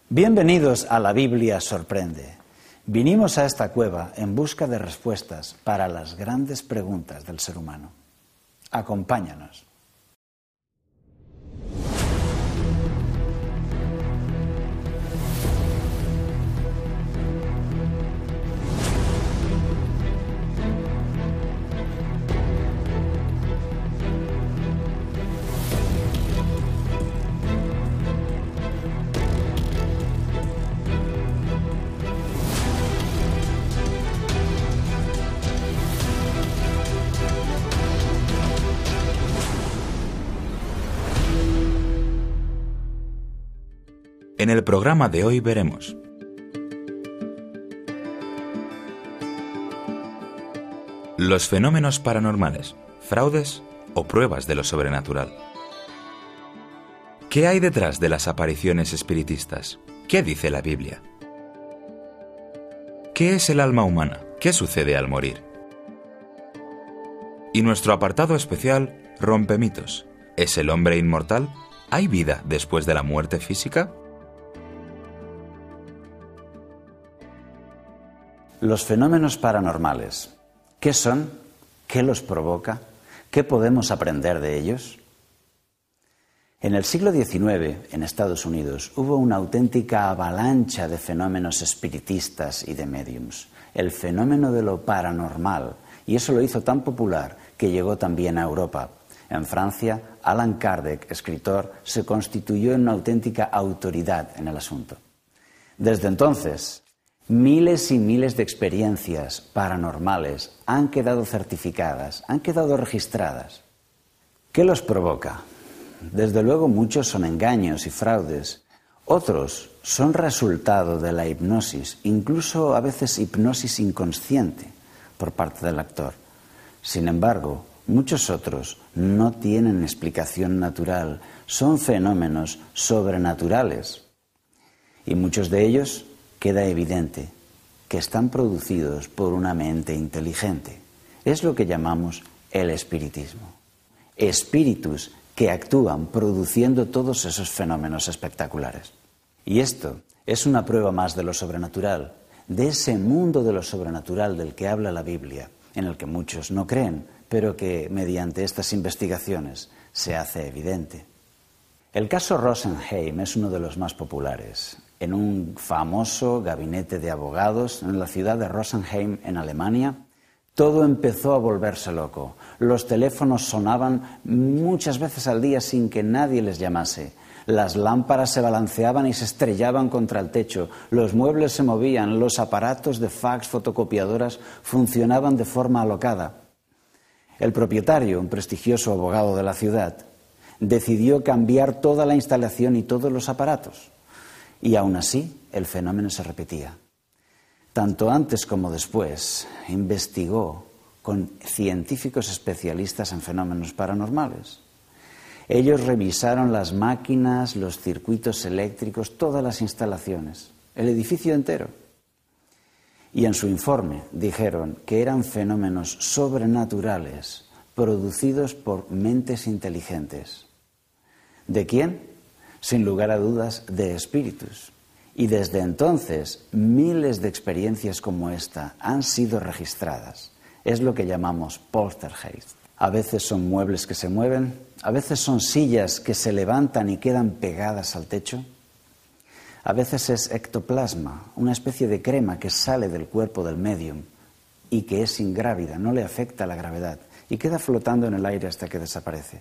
Bienvenidos a La Biblia Sorprende. Vinimos a esta cueva en busca de respuestas para las grandes preguntas del ser humano. Acompáñanos. En el programa de hoy veremos: los fenómenos paranormales, fraudes o pruebas de lo sobrenatural. ¿Qué hay detrás de las apariciones espiritistas? ¿Qué dice la Biblia? ¿Qué es el alma humana? ¿Qué sucede al morir? Y nuestro apartado especial, Rompemitos. ¿Es el hombre inmortal? ¿Hay vida después de la muerte física? Los fenómenos paranormales. ¿Qué son? ¿Qué los provoca? ¿Qué podemos aprender de ellos? En el siglo XIX, en Estados Unidos, hubo una auténtica avalancha de fenómenos espiritistas y de médiums. El fenómeno de lo paranormal, y eso lo hizo tan popular que llegó también a Europa. En Francia, Allan Kardec, escritor, se constituyó en una auténtica autoridad en el asunto. Desde entonces, miles y miles de experiencias paranormales han quedado certificadas, han quedado registradas. ¿Qué los provoca? Desde luego muchos son engaños y fraudes. Otros son resultado de la hipnosis, incluso a veces hipnosis inconsciente por parte del actor. Sin embargo, muchos otros no tienen explicación natural, son fenómenos sobrenaturales. Y muchos de ellos queda evidente que están producidos por una mente inteligente. Es lo que llamamos el espiritismo. Espíritus que actúan produciendo todos esos fenómenos espectaculares. Y esto es una prueba más de lo sobrenatural, de ese mundo de lo sobrenatural del que habla la Biblia, en el que muchos no creen, pero que mediante estas investigaciones se hace evidente. El caso Rosenheim es uno de los más populares. En un famoso gabinete de abogados en la ciudad de Rosenheim, en Alemania, todo empezó a volverse loco. Los teléfonos sonaban muchas veces al día sin que nadie les llamase. Las lámparas se balanceaban y se estrellaban contra el techo. Los muebles se movían. Los aparatos de fax, fotocopiadoras funcionaban de forma alocada. El propietario, un prestigioso abogado de la ciudad, decidió cambiar toda la instalación y todos los aparatos. Y aún así, el fenómeno se repetía. Tanto antes como después, investigó con científicos especialistas en fenómenos paranormales. Ellos revisaron las máquinas, los circuitos eléctricos, todas las instalaciones, el edificio entero. Y en su informe dijeron que eran fenómenos sobrenaturales producidos por mentes inteligentes. ¿De quién? Sin lugar a dudas, de espíritus. Y desde entonces, miles de experiencias como esta han sido registradas. Es lo que llamamos poltergeist. A veces son muebles que se mueven, a veces son sillas que se levantan y quedan pegadas al techo. A veces es ectoplasma, una especie de crema que sale del cuerpo del médium y que es ingrávida, no le afecta la gravedad y queda flotando en el aire hasta que desaparece.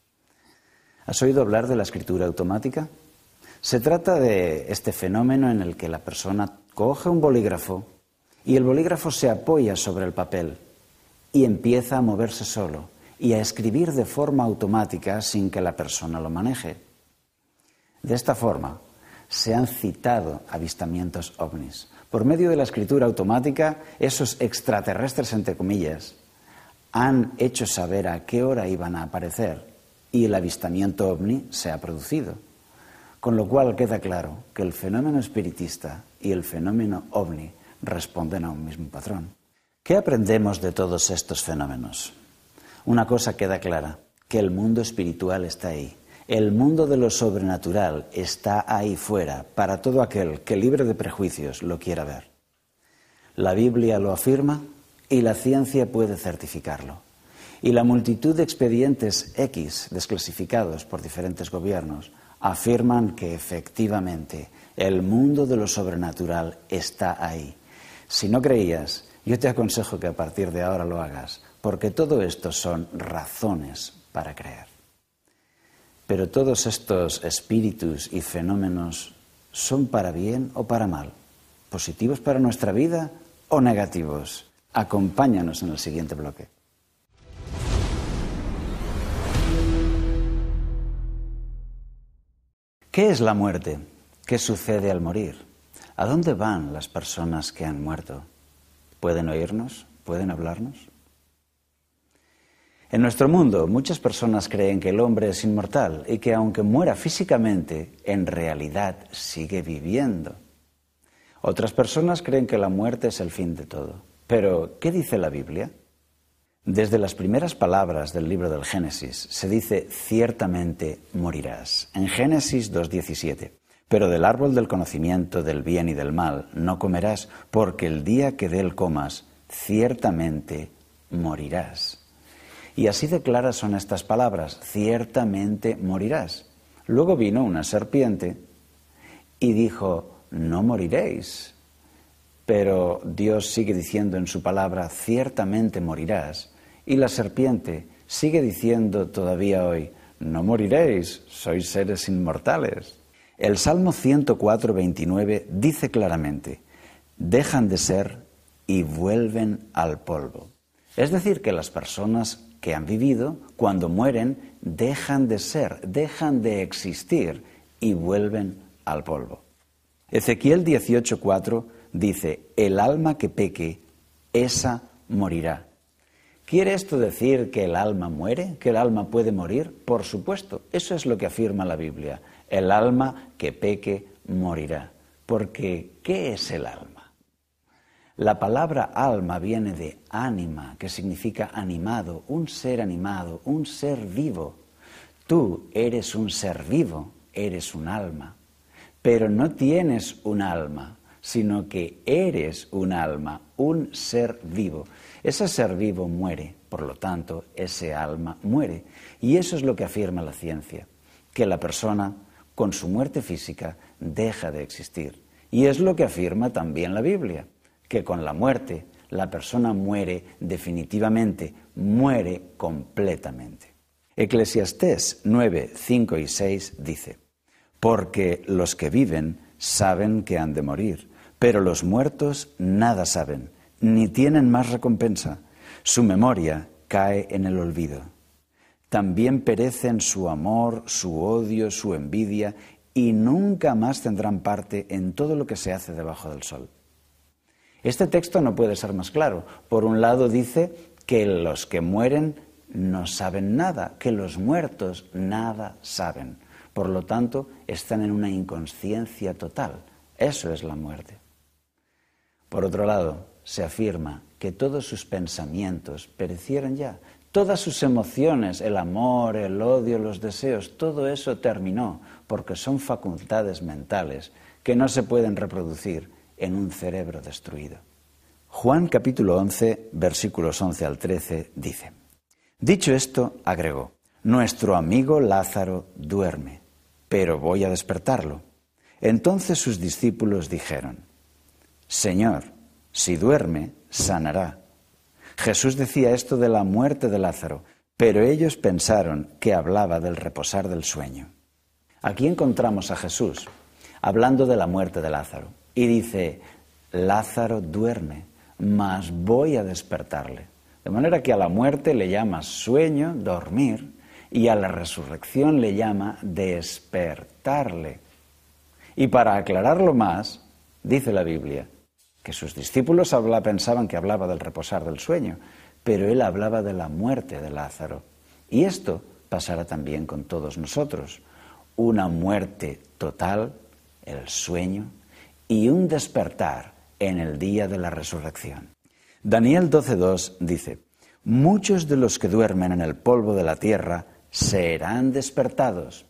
¿Has oído hablar de la escritura automática? Se trata de este fenómeno en el que la persona coge un bolígrafo y el bolígrafo se apoya sobre el papel y empieza a moverse solo y a escribir de forma automática sin que la persona lo maneje. De esta forma se han citado avistamientos ovnis. Por medio de la escritura automática, esos extraterrestres, entre comillas, han hecho saber a qué hora iban a aparecer. Y el avistamiento ovni se ha producido. Con lo cual queda claro que el fenómeno espiritista y el fenómeno ovni responden a un mismo patrón. ¿Qué aprendemos de todos estos fenómenos? Una cosa queda clara, que el mundo espiritual está ahí. El mundo de lo sobrenatural está ahí fuera para todo aquel que, libre de prejuicios, lo quiera ver. La Biblia lo afirma y la ciencia puede certificarlo. Y la multitud de expedientes X desclasificados por diferentes gobiernos afirman que efectivamente el mundo de lo sobrenatural está ahí. Si no creías, yo te aconsejo que a partir de ahora lo hagas, porque todo esto son razones para creer. Pero todos estos espíritus y fenómenos son para bien o para mal, positivos para nuestra vida o negativos. Acompáñanos en el siguiente bloque. ¿Qué es la muerte? ¿Qué sucede al morir? ¿A dónde van las personas que han muerto? ¿Pueden oírnos? ¿Pueden hablarnos? En nuestro mundo, muchas personas creen que el hombre es inmortal y que aunque muera físicamente, en realidad sigue viviendo. Otras personas creen que la muerte es el fin de todo. Pero, ¿qué dice la Biblia? Desde las primeras palabras del libro del Génesis se dice, ciertamente morirás. En Génesis 2:17. Pero del árbol del conocimiento del bien y del mal no comerás, porque el día que de él comas, ciertamente morirás. Y así de claras son estas palabras, ciertamente morirás. Luego vino una serpiente y dijo, no moriréis. Pero Dios sigue diciendo en su palabra, ciertamente morirás. Y la serpiente sigue diciendo todavía hoy, no moriréis, sois seres inmortales. El Salmo 104:29 dice claramente, dejan de ser y vuelven al polvo. Es decir, que las personas que han vivido, cuando mueren, dejan de ser, dejan de existir y vuelven al polvo. Ezequiel 18:4 dice, el alma que peque, esa morirá. ¿Quiere esto decir que el alma muere? ¿Que el alma puede morir? Por supuesto, eso es lo que afirma la Biblia. El alma que peque morirá. Porque, ¿qué es el alma? La palabra alma viene de ánima, que significa animado, un ser vivo. Tú eres un ser vivo, eres un alma. Pero no tienes un alma, sino que eres un alma, un ser vivo. Ese ser vivo muere, por lo tanto, ese alma muere. Y eso es lo que afirma la ciencia, que la persona, con su muerte física, deja de existir. Y es lo que afirma también la Biblia, que con la muerte la persona muere definitivamente, muere completamente. Eclesiastés 9, 5 y 6 dice, porque los que viven saben que han de morir, pero los muertos nada saben, ni tienen más recompensa. Su memoria cae en el olvido. También perecen su amor, su odio, su envidia, y nunca más tendrán parte en todo lo que se hace debajo del sol. Este texto no puede ser más claro. Por un lado dice que los que mueren no saben nada, que los muertos nada saben. Por lo tanto, están en una inconsciencia total. Eso es la muerte. Por otro lado, se afirma que todos sus pensamientos perecieron ya. Todas sus emociones, el amor, el odio, los deseos, todo eso terminó, porque son facultades mentales que no se pueden reproducir en un cerebro destruido. Juan capítulo 11, versículos 11 al 13, dice, dicho esto, agregó, nuestro amigo Lázaro duerme, pero voy a despertarlo. Entonces sus discípulos dijeron, Señor, si duerme, sanará. Jesús decía esto de la muerte de Lázaro, pero ellos pensaron que hablaba del reposar del sueño. Aquí encontramos a Jesús hablando de la muerte de Lázaro y dice, Lázaro duerme, mas voy a despertarle. De manera que a la muerte le llama sueño, dormir, y a la resurrección le llama despertarle. Y para aclararlo más, dice la Biblia, que sus discípulos pensaban que hablaba del reposar del sueño, pero él hablaba de la muerte de Lázaro. Y esto pasará también con todos nosotros. Una muerte total, el sueño, y un despertar en el día de la resurrección. Daniel 12:2 dice, muchos de los que duermen en el polvo de la tierra serán despertados,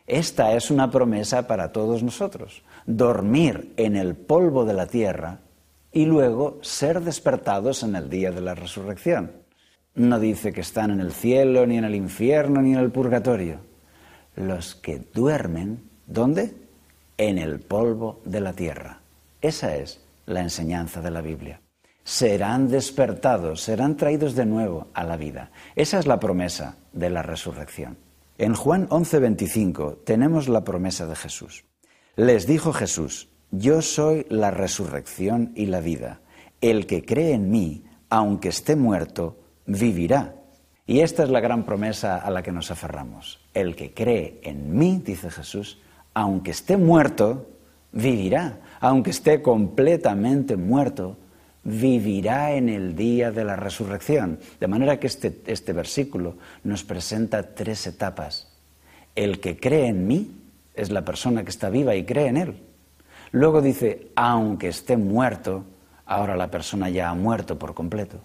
Esta es una promesa para todos nosotros, dormir en el polvo de la tierra y luego ser despertados en el día de la resurrección. No dice que están en el cielo, ni en el infierno, ni en el purgatorio. Los que duermen, ¿dónde? En el polvo de la tierra. Esa es la enseñanza de la Biblia. Serán despertados, serán traídos de nuevo a la vida. Esa es la promesa de la resurrección. En Juan 11:25 tenemos la promesa de Jesús. Les dijo Jesús: yo soy la resurrección y la vida. El que cree en mí, aunque esté muerto, vivirá. Y esta es la gran promesa a la que nos aferramos. El que cree en mí, dice Jesús, aunque esté muerto, vivirá. Aunque esté completamente muerto, vivirá en el día de la resurrección. De manera que este versículo nos presenta 3 etapas. El que cree en mí es la persona que está viva y cree en él. Luego dice, aunque esté muerto, ahora la persona ya ha muerto por completo.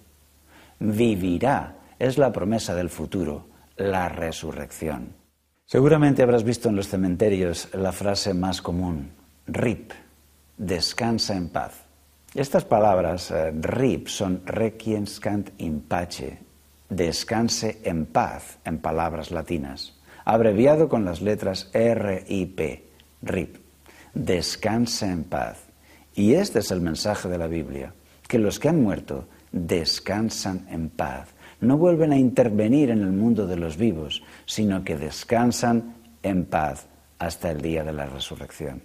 Vivirá, es la promesa del futuro, la resurrección. Seguramente habrás visto en los cementerios la frase más común, RIP, descansa en paz. Estas palabras, RIP, son requiescat in pace, descanse en paz, en palabras latinas, abreviado con las letras RIP, RIP, descanse en paz. Y este es el mensaje de la Biblia, que los que han muerto descansan en paz. No vuelven a intervenir en el mundo de los vivos, sino que descansan en paz hasta el día de la resurrección.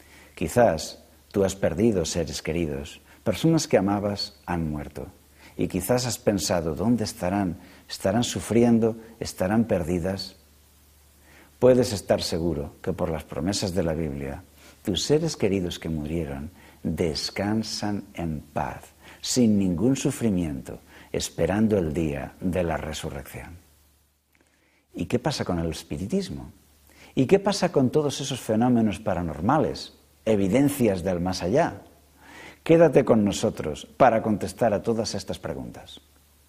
Quizás tú has perdido seres queridos, personas que amabas han muerto. Y quizás has pensado, ¿dónde estarán? ¿Estarán sufriendo? ¿Estarán perdidas? Puedes estar seguro que por las promesas de la Biblia, tus seres queridos que murieron descansan en paz, sin ningún sufrimiento, esperando el día de la resurrección. ¿Y qué pasa con el espiritismo? ¿Y qué pasa con todos esos fenómenos paranormales, evidencias del más allá? Quédate con nosotros para contestar a todas estas preguntas.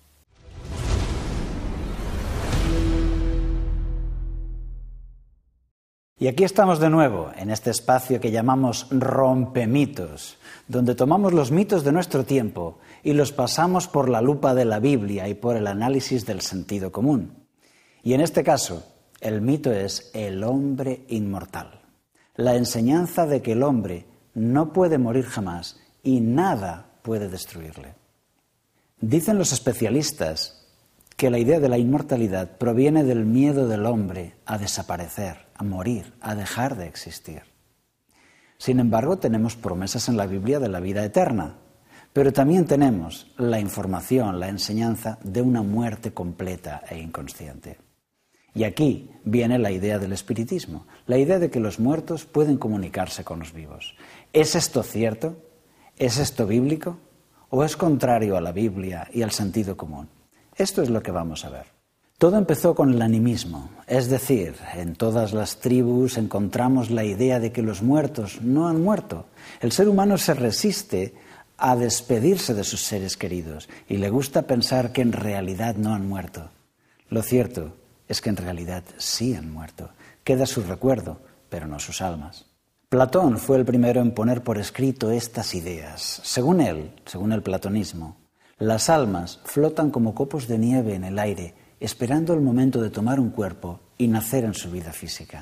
Y aquí estamos de nuevo, en este espacio que llamamos Rompemitos, donde tomamos los mitos de nuestro tiempo y los pasamos por la lupa de la Biblia y por el análisis del sentido común. Y en este caso, el mito es el hombre inmortal, la enseñanza de que el hombre no puede morir jamás y nada puede destruirle. Dicen los especialistas que la idea de la inmortalidad proviene del miedo del hombre a desaparecer, a morir, a dejar de existir. Sin embargo, tenemos promesas en la Biblia de la vida eterna, pero también tenemos la información, la enseñanza de una muerte completa e inconsciente. Y aquí viene la idea del espiritismo, la idea de que los muertos pueden comunicarse con los vivos. ¿Es esto cierto? ¿Es esto bíblico? ¿O es contrario a la Biblia y al sentido común? Esto es lo que vamos a ver. Todo empezó con el animismo, es decir, en todas las tribus encontramos la idea de que los muertos no han muerto. El ser humano se resiste a despedirse de sus seres queridos y le gusta pensar que en realidad no han muerto. Lo cierto es que en realidad sí han muerto. Queda su recuerdo, pero no sus almas. Platón fue el primero en poner por escrito estas ideas. Según él, según el platonismo, las almas flotan como copos de nieve en el aire, esperando el momento de tomar un cuerpo y nacer en su vida física.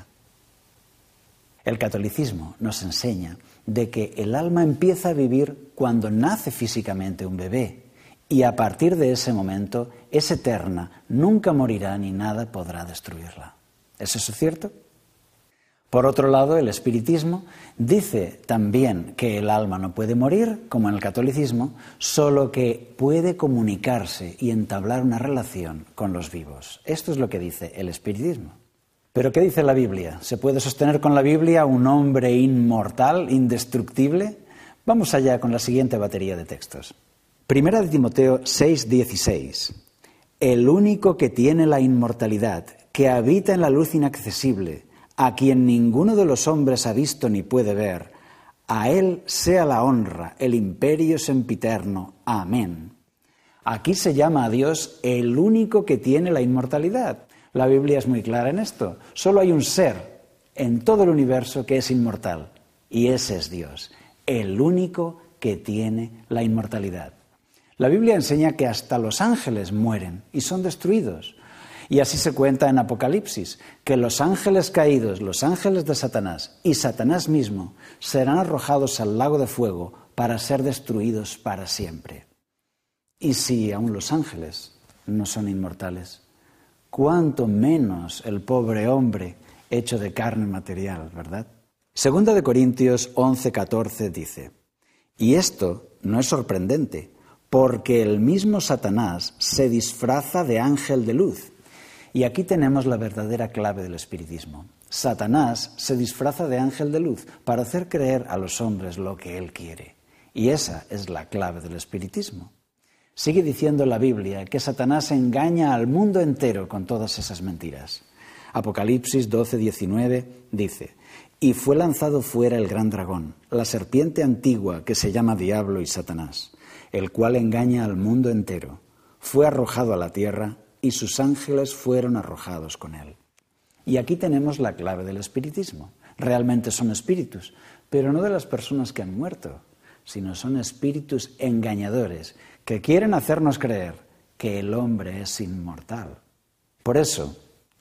El catolicismo nos enseña de que el alma empieza a vivir cuando nace físicamente un bebé y a partir de ese momento es eterna, nunca morirá ni nada podrá destruirla. ¿Es eso cierto? Por otro lado, el espiritismo dice también que el alma no puede morir, como en el catolicismo, solo que puede comunicarse y entablar una relación con los vivos. Esto es lo que dice el espiritismo. ¿Pero qué dice la Biblia? ¿Se puede sostener con la Biblia un hombre inmortal, indestructible? Vamos allá con la siguiente batería de textos. Primera de Timoteo 6:16. El único que tiene la inmortalidad, que habita en la luz inaccesible, a quien ninguno de los hombres ha visto ni puede ver, a él sea la honra, el imperio sempiterno. Amén. Aquí se llama a Dios el único que tiene la inmortalidad. La Biblia es muy clara en esto. Solo hay un ser, en todo el universo que es inmortal, y ese es Dios, el único que tiene la inmortalidad. La Biblia enseña que hasta los ángeles mueren y son destruidos. Y así se cuenta en Apocalipsis, que los ángeles caídos, los ángeles de Satanás y Satanás mismo serán arrojados al lago de fuego para ser destruidos para siempre. Y si aún los ángeles no son inmortales, cuánto menos el pobre hombre hecho de carne material, ¿verdad? Segunda de Corintios 11:14 dice: y esto no es sorprendente, porque el mismo Satanás se disfraza de ángel de luz. Y aquí tenemos la verdadera clave del espiritismo. Satanás se disfraza de ángel de luz para hacer creer a los hombres lo que él quiere. Y esa es la clave del espiritismo. Sigue diciendo la Biblia que Satanás engaña al mundo entero con todas esas mentiras. Apocalipsis 12:19 dice: y fue lanzado fuera el gran dragón, la serpiente antigua que se llama Diablo y Satanás, el cual engaña al mundo entero. Fue arrojado a la tierra y sus ángeles fueron arrojados con él. Y aquí tenemos la clave del espiritismo. Realmente son espíritus, pero no de las personas que han muerto, sino son espíritus engañadores que quieren hacernos creer que el hombre es inmortal. Por eso,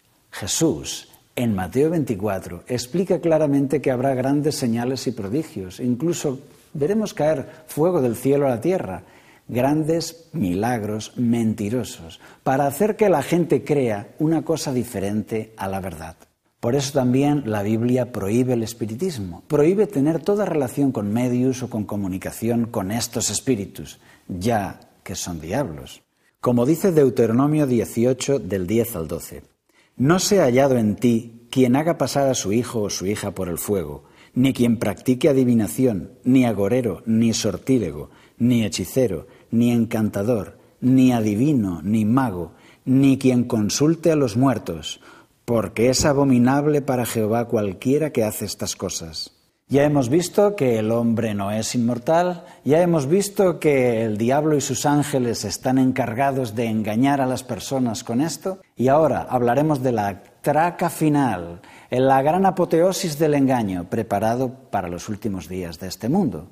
Jesús, en Mateo 24, explica claramente que habrá grandes señales y prodigios. Incluso veremos caer fuego del cielo a la tierra. Grandes milagros mentirosos para hacer que la gente crea una cosa diferente a la verdad. Por eso también la Biblia prohíbe el espiritismo, prohíbe tener toda relación con medios o con comunicación con estos espíritus, ya que son diablos. Como dice Deuteronomio 18, del 10 al 12, no sea hallado en ti quien haga pasar a su hijo o su hija por el fuego, ni quien practique adivinación, ni agorero, ni sortílego, ni hechicero, ni encantador, ni adivino, ni mago, ni quien consulte a los muertos, porque es abominable para Jehová cualquiera que hace estas cosas. Ya hemos visto que el hombre no es inmortal, ya hemos visto que el diablo y sus ángeles están encargados de engañar a las personas con esto, y ahora hablaremos de la traca final, en la gran apoteosis del engaño preparado para los últimos días de este mundo.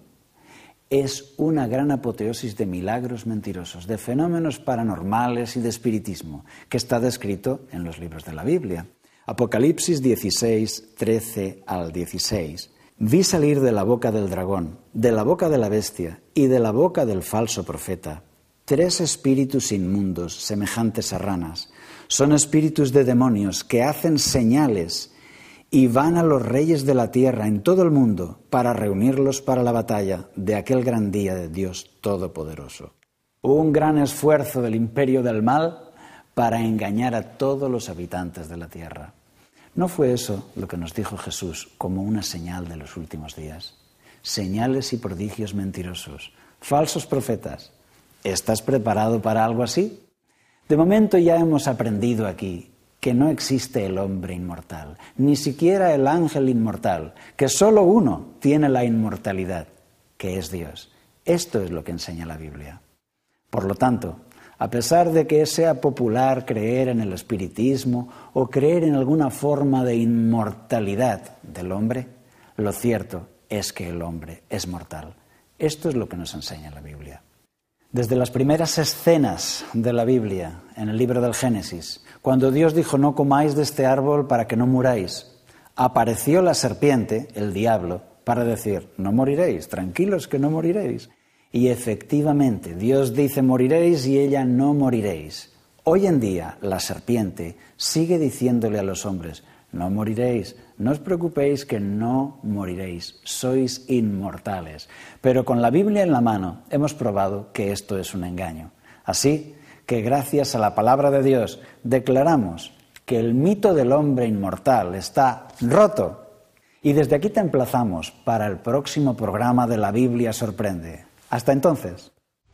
Es una gran apoteosis de milagros mentirosos, de fenómenos paranormales y de espiritismo, que está descrito en los libros de la Biblia. Apocalipsis 16, 13 al 16. Vi salir de la boca del dragón, de la boca de la bestia y de la boca del falso profeta 3 espíritus inmundos, semejantes a ranas. Son espíritus de demonios que hacen señales y van a los reyes de la tierra en todo el mundo para reunirlos para la batalla de aquel gran día de Dios Todopoderoso. Un gran esfuerzo del imperio del mal para engañar a todos los habitantes de la tierra. ¿No fue eso lo que nos dijo Jesús como una señal de los últimos días? Señales y prodigios mentirosos, falsos profetas. ¿Estás preparado para algo así? De momento ya hemos aprendido aquí que no existe el hombre inmortal, ni siquiera el ángel inmortal, que solo uno tiene la inmortalidad, que es Dios. Esto es lo que enseña la Biblia. Por lo tanto, a pesar de que sea popular creer en el espiritismo o creer en alguna forma de inmortalidad del hombre, lo cierto es que el hombre es mortal. Esto es lo que nos enseña la Biblia. Desde las primeras escenas de la Biblia, en el libro del Génesis, cuando Dios dijo no comáis de este árbol para que no muráis, apareció la serpiente, el diablo, para decir no moriréis, tranquilos que no moriréis. Y efectivamente, Dios dice moriréis y ella no moriréis. Hoy en día la serpiente sigue diciéndole a los hombres no moriréis, no os preocupéis que no moriréis, sois inmortales. Pero con la Biblia en la mano hemos probado que esto es un engaño. Así que gracias a la palabra de Dios declaramos que el mito del hombre inmortal está roto. Y desde aquí te emplazamos para el próximo programa de La Biblia Sorprende. Hasta entonces.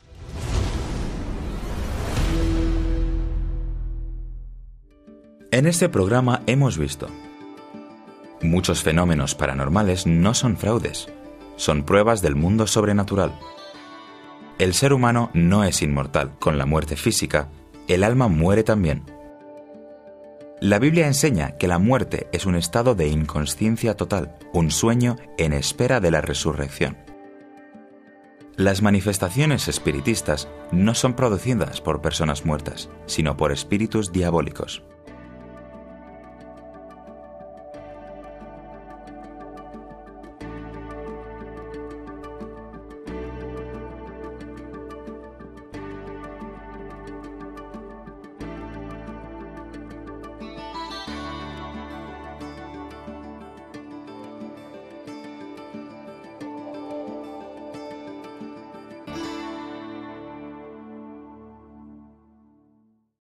En este programa hemos visto: muchos fenómenos paranormales no son fraudes, son pruebas del mundo sobrenatural. El ser humano no es inmortal, con la muerte física, el alma muere también. La Biblia enseña que la muerte es un estado de inconsciencia total, un sueño en espera de la resurrección. Las manifestaciones espiritistas no son producidas por personas muertas, sino por espíritus diabólicos.